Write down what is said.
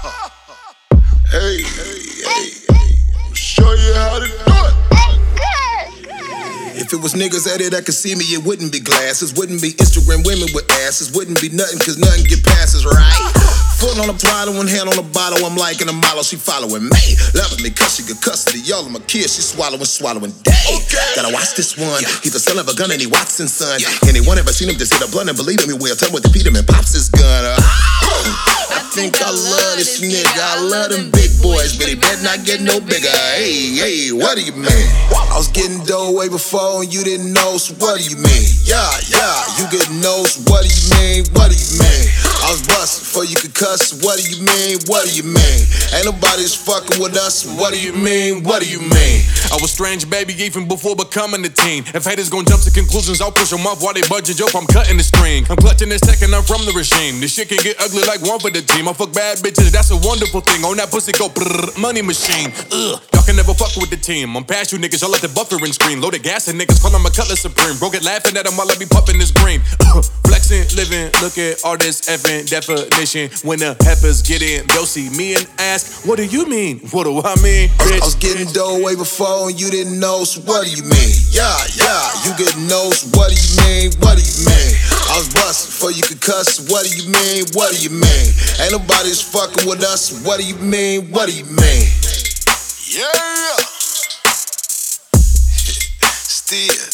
Hey, I'll show you how to do it. If it was niggas out there that could see me, it wouldn't be glasses, wouldn't be Instagram women with asses, wouldn't be nothing, cause nothing get passes, right? Foot on the throttle, one hand on the bottle, I'm liking a model, she following me. Loving me cause she got custody, all of my kids, she swallowing day. Gotta watch this one, he's the son of a gun and he Watson's son. Anyone ever seen him just hit a blunt and believe in me, well tell him what to beat him and pops his gun. I think I love this nigga, I love them big boys, but he better not get no bigger. Hey, what do you mean? I was getting dough way before and you didn't know, so what do you mean? Yeah, you getting no, so what do you mean? What do you mean? I was bustin' before you could cuss, so what do you mean? What do you mean? Ain't nobody's fucking with us, so what do you mean? What do you mean? I was strange, baby, even before becoming a teen. If haters gon' jump to conclusions, I'll push them off while they budget. Joke, I'm cutting the string. I'm clutching this tech and I'm from the regime. This shit can get ugly like one for the team. I fuck bad bitches, that's a wonderful thing. On that pussy go brrr, money machine. Y'all can never fuck with the team. I'm past you niggas, y'all let the buffering scream. Loaded gas and niggas call him a Cutlass Supreme. Broke it laughing at him while I be puffing this green. Flexing, living, look at all this effing definition. When the heifers get in, they'll see me and ask, what do you mean? What do I mean, bitch? I was getting dough way before and you didn't know, so what do you mean? Yeah, you getting no, so what do you mean? What do you mean? I was bustin' before you could cuss, so what do you mean? What do you mean? Ain't nobody's fucking with us, so what do you mean? What do you mean? Yeah. Still.